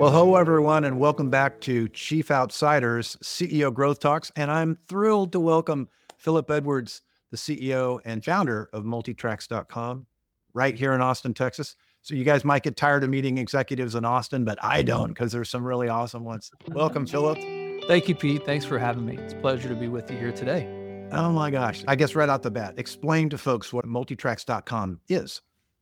Well, hello, everyone, and welcome back to Chief Outsiders CEO Growth Talks. And I'm thrilled to welcome Philip Edwards, the CEO and founder of Multitracks.com, right here in Austin, Texas. So you guys might get tired of meeting executives in Austin, but I don't, because there's some really awesome ones. Welcome, Philip. Thank you, Pete. Thanks for having me. It's a pleasure to be with you here today. Oh my gosh. I guess right out the bat, explain to folks what Multitracks.com is.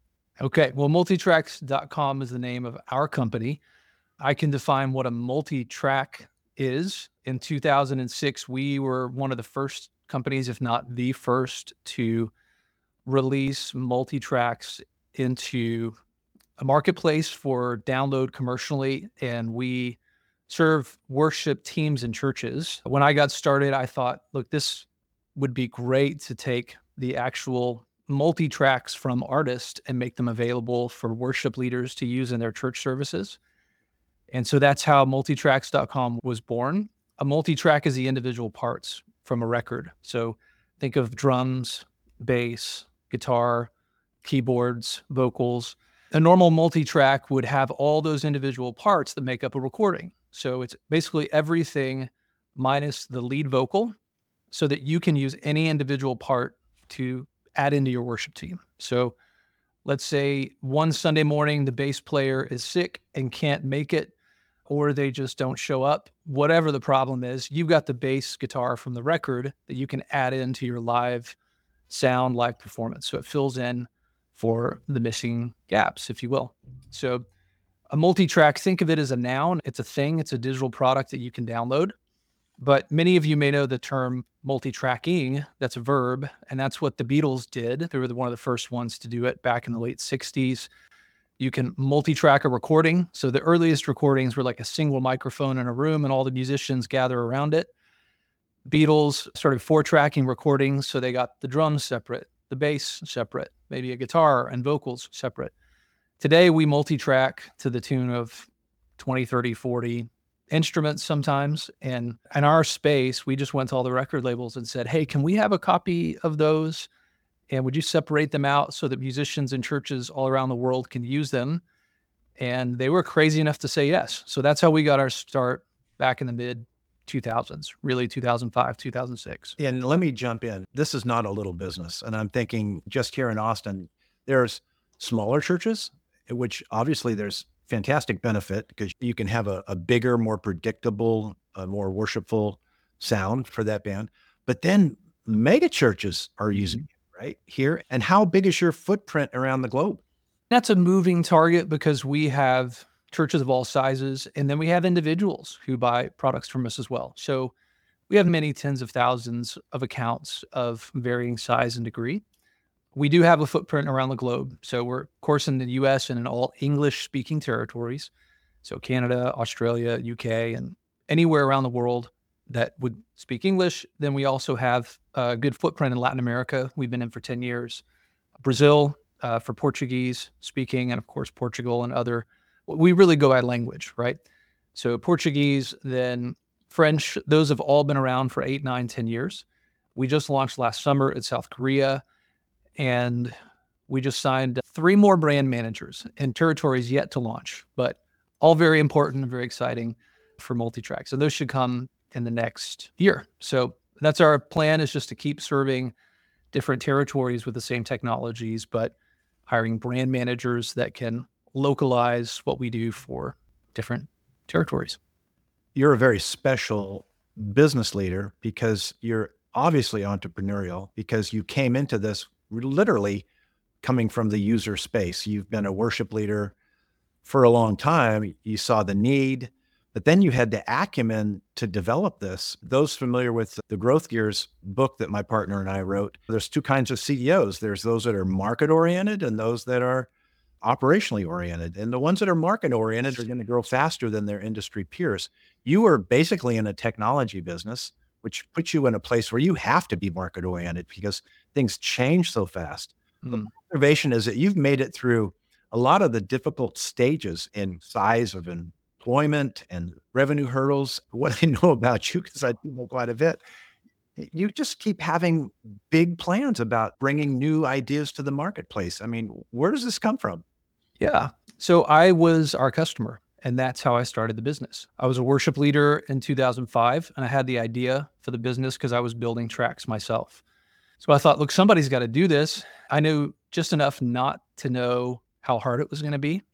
Okay. Well, Multitracks.com is the name of our company. I can define what a multi-track is. In 2006, we were one of the first companies, if not the first, to release multi-tracks into a marketplace for download commercially, and we serve worship teams and churches. When I got started, I thought, look, this would be great to take the actual multi-tracks from artists and make them available for worship leaders to use in their church services. And so that's how Multitracks.com was born. A multi-track is the individual parts from a record. So think of drums, bass, guitar, keyboards, vocals. A normal multi-track would have all those individual parts that make up a recording. So it's basically everything minus the lead vocal so that you can use any individual part to add into your worship team. So let's say one Sunday morning, the bass player is sick and can't make it, or they just don't show up. Whatever the problem is, you've got the bass guitar from the record that you can add into your live sound, live performance. So it fills in for the missing gaps, if you will. So a multi-track, think of it as a noun. It's a thing. It's a digital product that you can download. But many of you may know the term multi-tracking. That's a verb, and that's what the Beatles did. They were one of the first ones to do it back in the late 60s. You can multi-track a recording. So the earliest recordings were like a single microphone in a room and all the musicians gather around it. Beatles started 4-tracking recordings. So they got the drums separate, the bass separate, maybe a guitar and vocals separate. Today, we multi-track to the tune of 20, 30, 40 instruments sometimes. And in our space, we just went to all the record labels and said, hey, can we have a copy of those? And would you separate them out so that musicians and churches all around the world can use them? And they were crazy enough to say yes. So that's how we got our start back in the mid 2000s, really 2005, 2006. And let me jump in. This is not a little business. And I'm thinking just here in Austin, there's smaller churches, which obviously there's fantastic benefit because you can have a bigger, more predictable, more worshipful sound for that band. But then mega churches are using it right here. And how big is your footprint around the globe? That's a moving target because we have churches of all sizes, and then we have individuals who buy products from us as well. So we have many tens of thousands of accounts of varying size and degree. We do have a footprint around the globe. So we're, of course, in the US and in all English-speaking territories. So Canada, Australia, UK, and anywhere around the world that would speak English. Then we also have a good footprint in Latin America. We've been in for 10 years. Brazil for Portuguese speaking, and of course, Portugal and other. We really go by language, right? So Portuguese, then French, those have all been around for 8, 9, 10 years. We just launched last summer in South Korea. And we just signed 3 more brand managers in territories yet to launch, but all very important and very exciting for multi-track. So those should come in the next year. So that's our plan, is just to keep serving different territories with the same technologies, but hiring brand managers that can localize what we do for different territories. You're a very special business leader because you're obviously entrepreneurial, because you came into this literally coming from the user space. You've been a worship leader for a long time. You saw the need, but then you had the acumen to develop this. Those familiar with the Growth Gears book that my partner and I wrote, there's 2 kinds of CEOs. There's those that are market oriented and those that are operationally oriented. And the ones that are market oriented are going to grow faster than their industry peers. You are basically in a technology business, which puts you in a place where you have to be market oriented because things change so fast. The observation is that you've made it through a lot of the difficult stages in size of employment and revenue hurdles. What I know about you, because I do know quite a bit, you just keep having big plans about bringing new ideas to the marketplace. I mean, where does this come from? Yeah. So I was our customer And that's how I started the business. I was a worship leader in 2005, and I had the idea for the business because I was building tracks myself. So I thought, look, somebody's got to do this. I knew just enough not to know how hard it was going to be.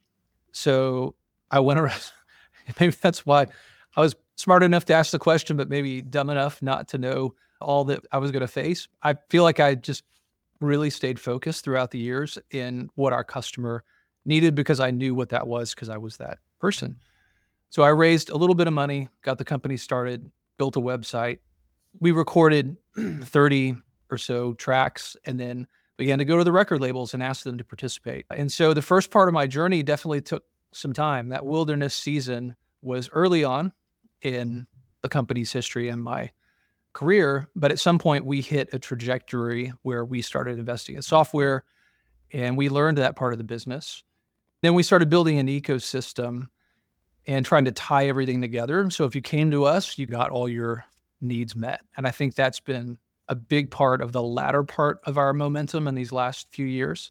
So I went around. Maybe that's why I was smart enough to ask the question, but maybe dumb enough not to know all that I was going to face. I feel like I just really stayed focused throughout the years in what our customer needed because I knew what that was because I was that person. So I raised a little bit of money, got the company started, built a website. We recorded 30 or so tracks and then began to go to the record labels and ask them to participate. And so the first part of my journey definitely took some time. That wilderness season was early on in the company's history and my career, but at some point we hit a trajectory where we started investing in software and we learned that part of the business. Then we started building an ecosystem and trying to tie everything together. So if you came to us, you got all your needs met. And I think that's been a big part of the latter part of our momentum in these last few years.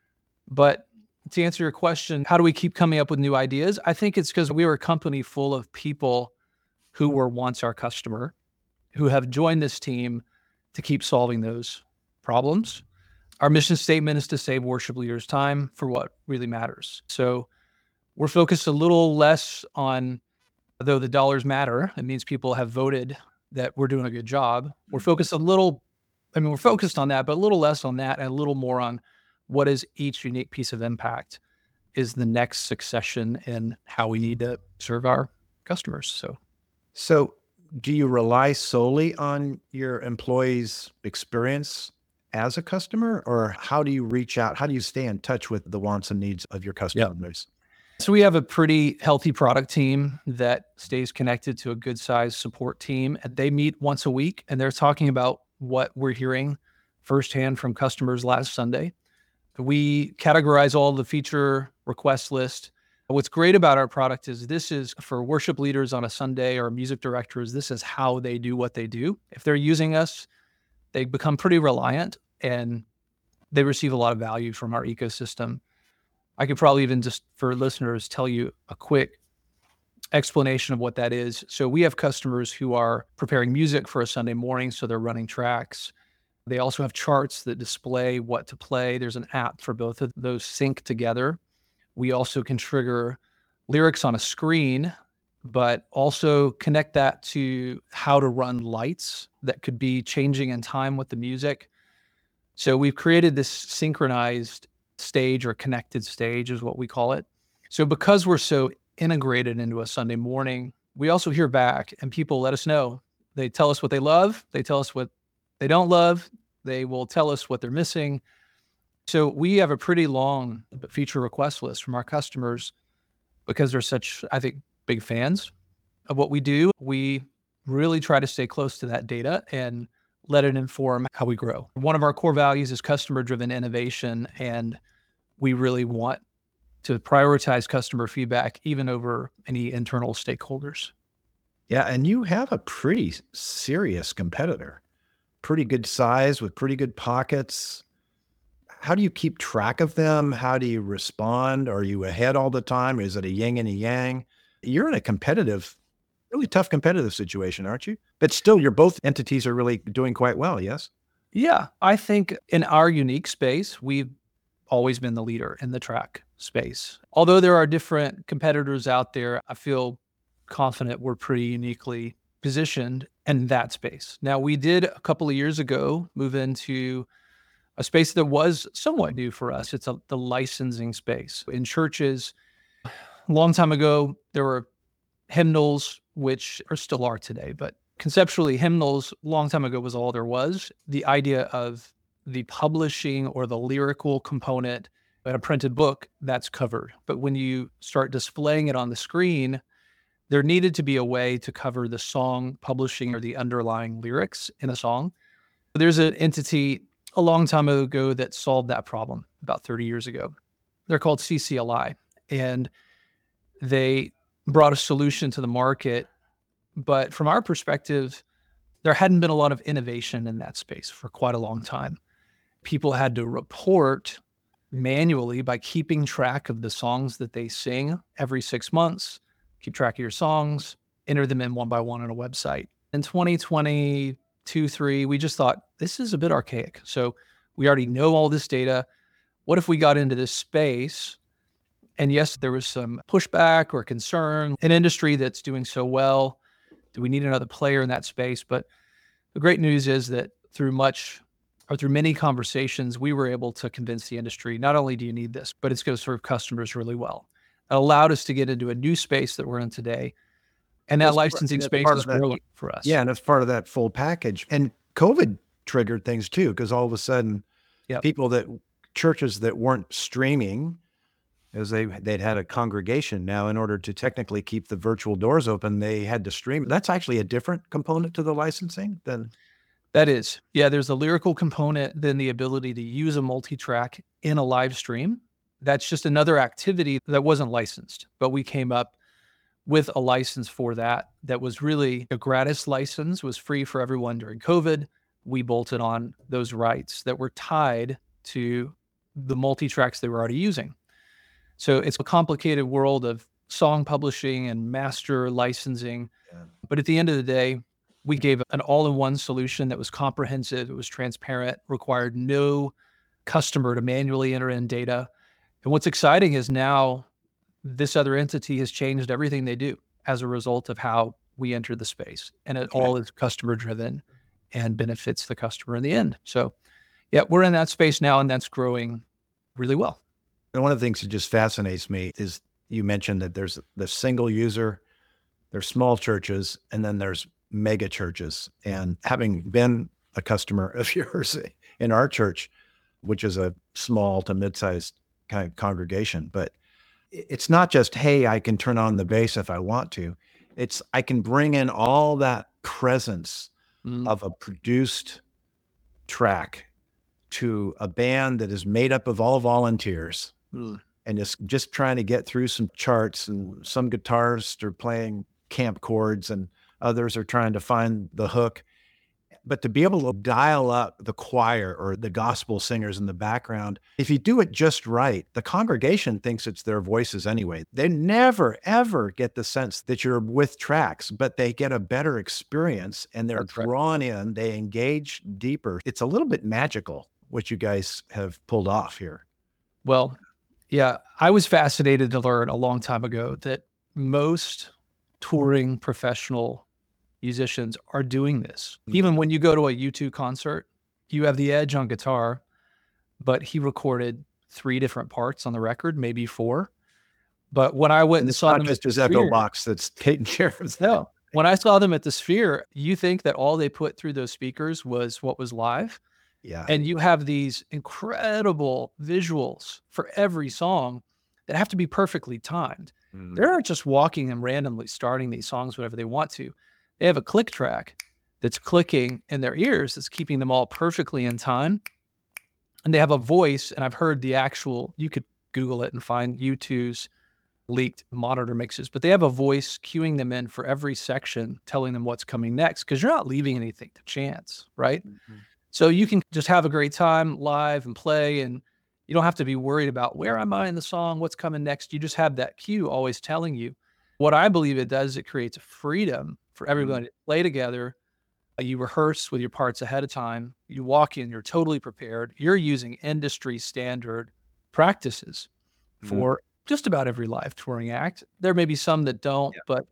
But to answer your question, how do we keep coming up with new ideas? I think it's because we were a company full of people who were once our customer, who have joined this team to keep solving those problems. Our mission statement is to save worship leaders time for what really matters. So we're focused a little less on, though the dollars matter, it means people have voted that we're doing a good job. We're focused we're focused on that, but a little less on that and a little more on what is each unique piece of impact is the next succession in how we need to serve our customers. So do you rely solely on your employees' experience as a customer, or how do you reach out? How do you stay in touch with the wants and needs of your customers? So we have a pretty healthy product team that stays connected to a good sized support team. And they meet once a week and they're talking about what we're hearing firsthand from customers last Sunday. We categorize all the feature request list. What's great about our product is this is for worship leaders on a Sunday or music directors. This is how they do what they do. If they're using us, they become pretty reliant and they receive a lot of value from our ecosystem. I could probably even just for listeners tell you a quick explanation of what that is. So we have customers who are preparing music for a Sunday morning, so they're running tracks. They also have charts that display what to play. There's an app for both of those sync together. We also can trigger lyrics on a screen, but also connect that to how to run lights that could be changing in time with the music. So we've created this synchronized stage or connected stage is what we call it. So because we're so integrated into a Sunday morning, we also hear back and people let us know. They tell us what they love. They tell us what they don't love. They will tell us what they're missing. So we have a pretty long feature request list from our customers because they're such, I think, big fans of what we do. We really try to stay close to that data and let it inform how we grow. One of our core values is customer-driven innovation, and we really want to prioritize customer feedback even over any internal stakeholders. Yeah, and you have a pretty serious competitor, pretty good size with pretty good pockets. How do you keep track of them? How do you respond? Are you ahead all the time? Is it a yin and a yang? You're in a competitive, really tough competitive situation, aren't you? But still, your both entities are really doing quite well, yes? Yeah, I think in our unique space, we've always been the leader in the track space. Although there are different competitors out there, I feel confident we're pretty uniquely positioned in that space. Now, we did a couple of years ago move into a space that was somewhat new for us. It's the licensing space. In churches, a long time ago, there were hymnals, which are still are today, but conceptually, hymnals a long time ago was all there was. The idea of the publishing or the lyrical component in a printed book, that's covered. But when you start displaying it on the screen, there needed to be a way to cover the song publishing or the underlying lyrics in a song. There's an entity a long time ago that solved that problem about 30 years ago. They're called CCLI, and they brought a solution to the market. But from our perspective, there hadn't been a lot of innovation in that space for quite a long time. People had to report manually by keeping track of the songs that they sing every 6 months. keep track of your songs, enter them in one by one on a website. In 2022, 3, we just thought this is a bit archaic. So we already know all this data. What if we got into this space? And yes, there was some pushback or concern. An industry that's doing so well, do we need another player in that space? But the great news is that through many conversations, we were able to convince the industry, not only do you need this, but it's going to serve customers really well. It allowed us to get into a new space that we're in today. And that That's licensing space part is of that. growing for us. Yeah, and it's part of that full package. And COVID triggered things too, because all of a sudden, Yep. churches that weren't streaming, as they'd had a congregation now, in order to technically keep the virtual doors open, they had to stream. That's actually a different component to the licensing than. That is. Yeah, there's a lyrical component, then the ability to use a multi-track in a live stream. That's just another activity that wasn't licensed, but we came up with a license for that was really a gratis license, was free for everyone during COVID. We bolted on those rights that were tied to the multi-tracks they were already using. So it's a complicated world of song publishing and master licensing. Yeah. But at the end of the day, we gave an all-in-one solution that was comprehensive, it was transparent, required no customer to manually enter in data. And what's exciting is now this other entity has changed everything they do as a result of how we entered the space. And it all is customer-driven and benefits the customer in the end. So yeah, we're in that space now, and that's growing really well. And one of the things that just fascinates me is you mentioned that there's the single user, there's small churches, and then there's mega churches. And having been a customer of yours in our church, which is a small to mid-sized kind of congregation, but it's not just, hey, I can turn on the bass if I want to. It's, I can bring in all that presence of a produced track to a band that is made up of all volunteers. And just trying to get through some charts, and some guitarists are playing camp chords and others are trying to find the hook. But to be able to dial up the choir or the gospel singers in the background, if you do it just right, the congregation thinks it's their voices anyway. They never, ever get the sense that you're with tracks, but they get a better experience and they're drawn in, they engage deeper. It's a little bit magical what you guys have pulled off here. Well, yeah, I was fascinated to learn a long time ago that most touring professional musicians are doing this. Even when you go to a U2 concert, you have the Edge on guitar, but he recorded 3 different parts on the record, maybe 4. But when I went and saw them, it's not just his echo box that's taking care of that. No, when I saw them at the Sphere, you think that all they put through those speakers was what was live. Yeah. And you have these incredible visuals for every song that have to be perfectly timed. They aren't just walking and randomly starting these songs whenever they want to. They have a click track that's clicking in their ears that's keeping them all perfectly in time. And they have a voice, and I've heard you could Google it and find U2's leaked monitor mixes, but they have a voice cueing them in for every section, telling them what's coming next, because you're not leaving anything to chance, right? So you can just have a great time live and play, and you don't have to be worried about where am I in the song, what's coming next. You just have that cue always telling you. What I believe it does, it creates a freedom for everybody to play together. You rehearse with your parts ahead of time. You walk in, you're totally prepared. You're using industry standard practices for just about every live touring act. There may be some that don't, but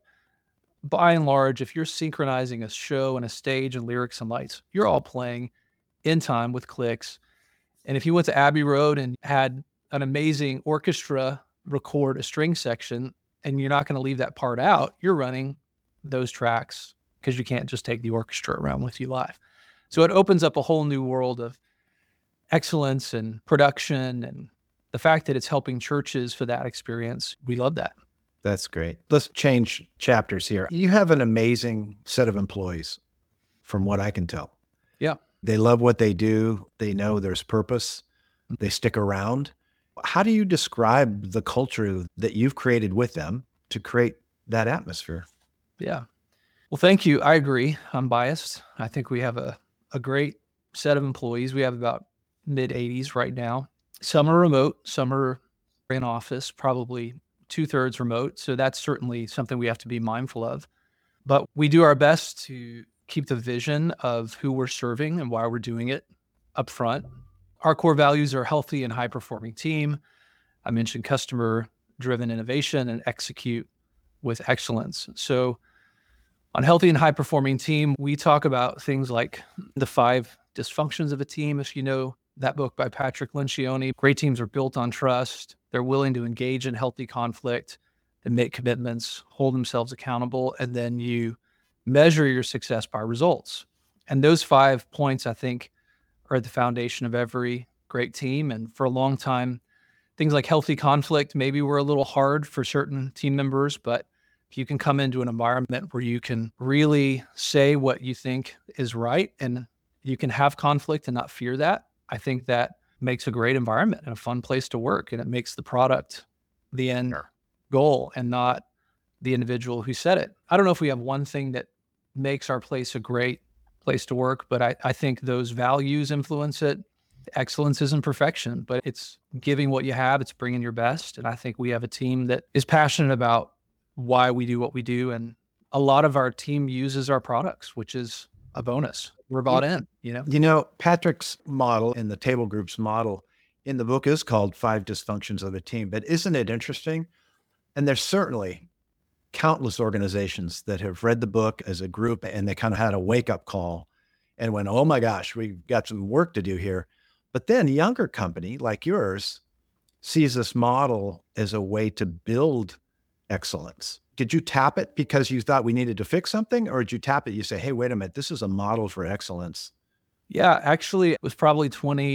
by and large, if you're synchronizing a show and a stage and lyrics and lights, you're all playing in time with clicks. And if you went to Abbey Road and had an amazing orchestra record a string section, and you're not going to leave that part out, you're running those tracks because you can't just take the orchestra around with you live. So it opens up a whole new world of excellence and production, and the fact that it's helping churches for that experience. We love that. That's great. Let's change chapters here. You have an amazing set of employees from what I can tell. Yeah. They love what they do. They know there's purpose. They stick around. How do you describe the culture that you've created with them to create that atmosphere? Yeah. Well, thank you. I agree. I'm biased. I think we have a great set of employees. We have about mid-80s right now. Some are remote, some are in office, probably 2/3 remote. So that's certainly something we have to be mindful of. But we do our best to keep the vision of who we're serving and why we're doing it up front. Our core values are healthy and high performing team. I mentioned customer driven innovation and execute with excellence. So on healthy and high performing team, we talk about things like the 5 dysfunctions of a team. If you know that book by Patrick Lencioni, great teams are built on trust. They're willing to engage in healthy conflict and make commitments, hold themselves accountable, and then you measure your success by results. And those 5 points, I think, are at the foundation of every great team. And for a long time, things like healthy conflict maybe were a little hard for certain team members, but if you can come into an environment where you can really say what you think is right and you can have conflict and not fear that, I think that makes a great environment and a fun place to work. And it makes the product the end goal and not the individual who said it. I don't know if we have one thing that makes our place a great place to work, but I think those values influence it. Excellence isn't perfection, but it's giving what you have, it's bringing your best. And I think we have a team that is passionate about why we do what we do. And a lot of our team uses our products, which is a bonus. We're bought in, Patrick's model and the Table Group's model in the book is called 5 Dysfunctions of a Team. But isn't it interesting? And there's certainly countless organizations that have read the book as a group and they kind of had a wake-up call and went, oh my gosh, we've got some work to do here. But then a younger company like yours sees this model as a way to build excellence. Did you tap it because you thought we needed to fix something, or did you tap it? You say, hey, wait a minute, this is a model for excellence. Yeah, actually, it was probably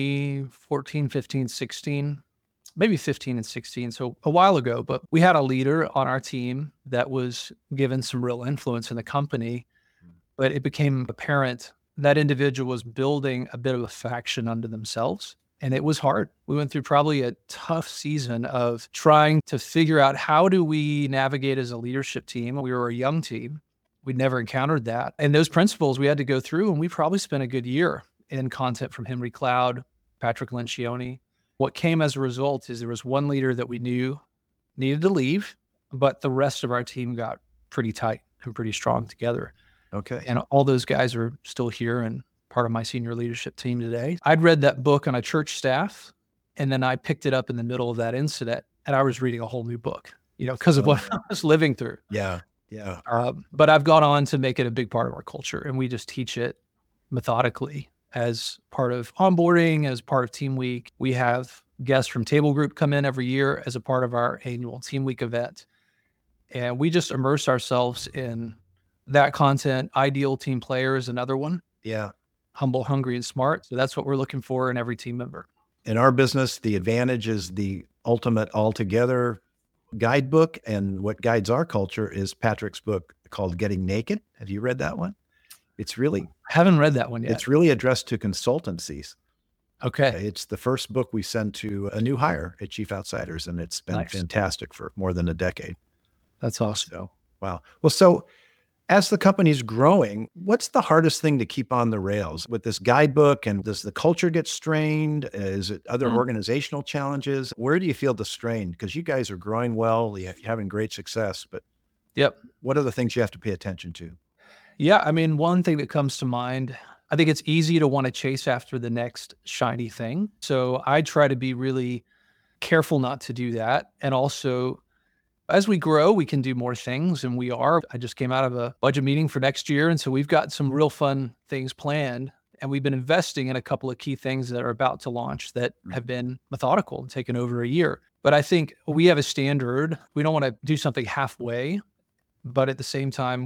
2014, 15, 16, maybe 15 and 16. So a while ago, but we had a leader on our team that was given some real influence in the company, but it became apparent that individual was building a bit of a faction unto themselves. And it was hard. We went through probably a tough season of trying to figure out how do we navigate as a leadership team. We were a young team. We'd never encountered that. And those principles we had to go through, and we probably spent a good year in content from Henry Cloud, Patrick Lencioni. What came as a result is there was one leader that we knew needed to leave, but the rest of our team got pretty tight and pretty strong together. Okay. And all those guys are still here and part of my senior leadership team today. I'd read that book on a church staff, and then I picked it up in the middle of that incident, and I was reading a whole new book, because of what I was living through. Yeah. But I've gone on to make it a big part of our culture, and we just teach it methodically as part of onboarding, as part of Team Week. We have guests from Table Group come in every year as a part of our annual Team Week event, and we just immerse ourselves in that content. Ideal Team Player is another one. Yeah. Humble, hungry, and smart. So that's what we're looking for in every team member. In our business, the advantage is the ultimate altogether guidebook. And what guides our culture is Patrick's book called Getting Naked. Have you read that one? It's really, haven't read that one yet. It's really addressed to consultancies. Okay. It's the first book we send to a new hire at Chief Outsiders, and it's been fantastic for more than a decade. That's awesome. So, wow. Well, so as the company's growing, what's the hardest thing to keep on the rails with this guidebook? And does the culture get strained? Is it other organizational challenges? Where do you feel the strain? Because you guys are growing well, you're having great success, but what are the things you have to pay attention to? Yeah, I mean, one thing that comes to mind, I think it's easy to want to chase after the next shiny thing. So I try to be really careful not to do that. And also, as we grow, we can do more things, and we are. I just came out of a budget meeting for next year, and so we've got some real fun things planned, and we've been investing in a couple of key things that are about to launch that have been methodical and taken over a year. But I think we have a standard. We don't want to do something halfway, but at the same time,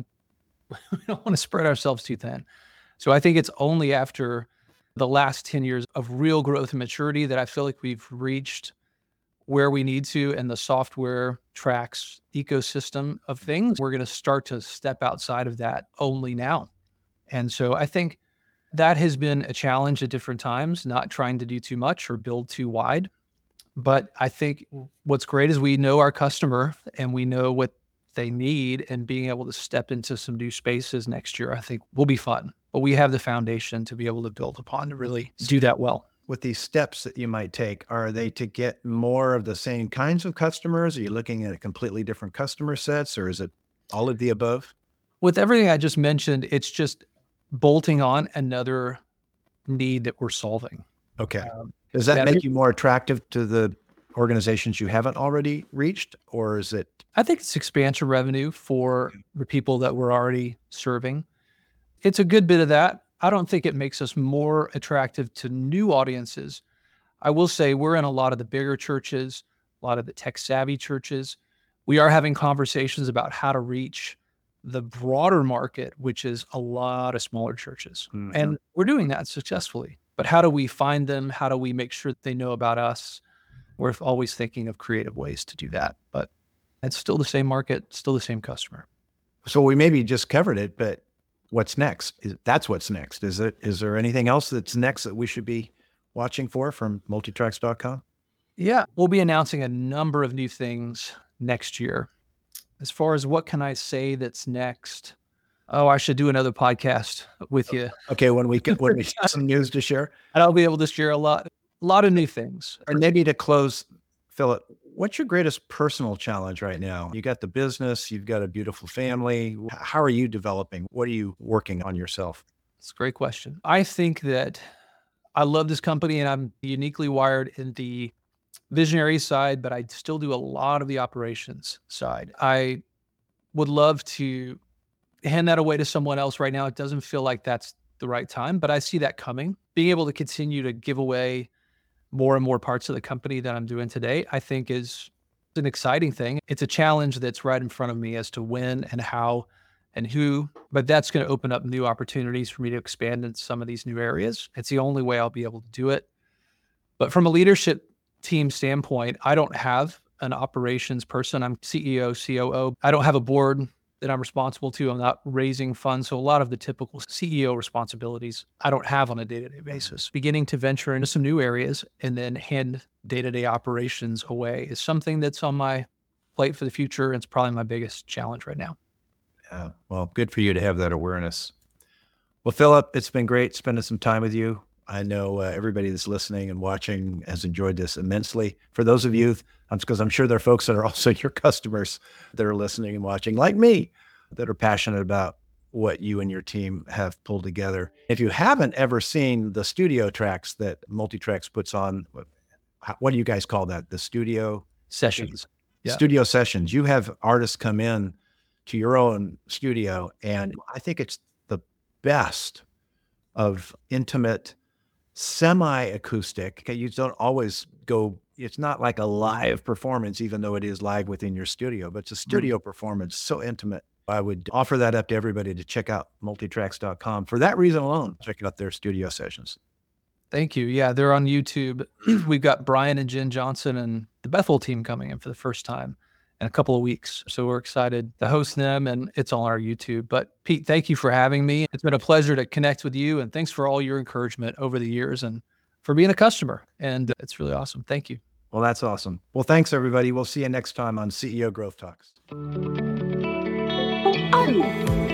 we don't want to spread ourselves too thin. So I think it's only after the last 10 years of real growth and maturity that I feel like we've reached where we need to in the software tracks ecosystem of things. We're going to start to step outside of that only now. And so I think that has been a challenge at different times, not trying to do too much or build too wide. But I think what's great is we know our customer and we know what they need, and being able to step into some new spaces next year, I think will be fun. But we have the foundation to be able to build upon to really do that well. with these steps that you might take, are they to get more of the same kinds of customers? Are you looking at a completely different customer sets, or is it all of the above? With everything I just mentioned, it's just bolting on another need that we're solving. Okay. Does that Yeah, make you more attractive to the organizations you haven't already reached, or is it? I think it's expansion revenue for the people that we're already serving. It's a good bit of that. I don't think it makes us more attractive to new audiences. I will say we're in a lot of the bigger churches, a lot of the tech savvy churches. We are having conversations about how to reach the broader market, which is a lot of smaller churches. Mhm. And we're doing that successfully. But how do we find them? How do we make sure that they know about us? We're always thinking of creative ways to do that. But it's still the same market, still the same customer. So we maybe just covered it, but what's next? That's what's next. Is there anything else that's next that we should be watching for from multitracks.com? Yeah, we'll be announcing a number of new things next year. As far as what can I say that's next? Oh, I should do another podcast with you. Okay, when we get some news to share, And I'll be able to share a lot of new things. and maybe to close, Philip, what's your greatest personal challenge right now? You got the business, you've got a beautiful family. How are you developing? What are you working on yourself? It's a great question. I think that I love this company and I'm uniquely wired in the visionary side, but I still do a lot of the operations side. I would love to hand that away to someone else right now. It doesn't feel like that's the right time, but I see that coming. Being able to continue to give away more and more parts of the company that I'm doing today, I think is an exciting thing. It's a challenge that's right in front of me as to when and how and who, but that's going to open up new opportunities for me to expand in some of these new areas. It's the only way I'll be able to do it. But from a leadership team standpoint, I don't have an operations person. I'm CEO, COO. I don't have a board that I'm responsible to. I'm not raising funds. So a lot of the typical CEO responsibilities I don't have on a day-to-day basis. Beginning to venture into some new areas and then hand day-to-day operations away is something that's on my plate for the future. It's probably my biggest challenge right now. Yeah, well, good for you to have that awareness. Well, Philip, it's been great spending some time with you. I know everybody that's listening and watching has enjoyed this immensely. For those of you, because I'm sure there are folks that are also your customers that are listening and watching, like me, that are passionate about what you and your team have pulled together. If you haven't ever seen the studio tracks that Multitracks puts on, what do you guys call that? The studio Sessions. Yeah. studio sessions. You have artists come in to your own studio, and I think it's the best of intimate, semi-acoustic. You don't always go, it's not like a live performance, even though it is live within your studio, but it's a studio performance, so intimate. I would offer that up to everybody to check out multitracks.com. For that reason alone, check out their studio sessions. Thank you. Yeah, they're on YouTube. We've got Brian and Jen Johnson and the Bethel team coming in for the first time in a couple of weeks. So we're excited to host them, and it's on our YouTube. But Pete, thank you for having me. It's been a pleasure to connect with you, and thanks for all your encouragement over the years and for being a customer. And it's really awesome. Thank you. Well, that's awesome. Well, thanks everybody. We'll see you next time on CEO Growth Talks. Oh.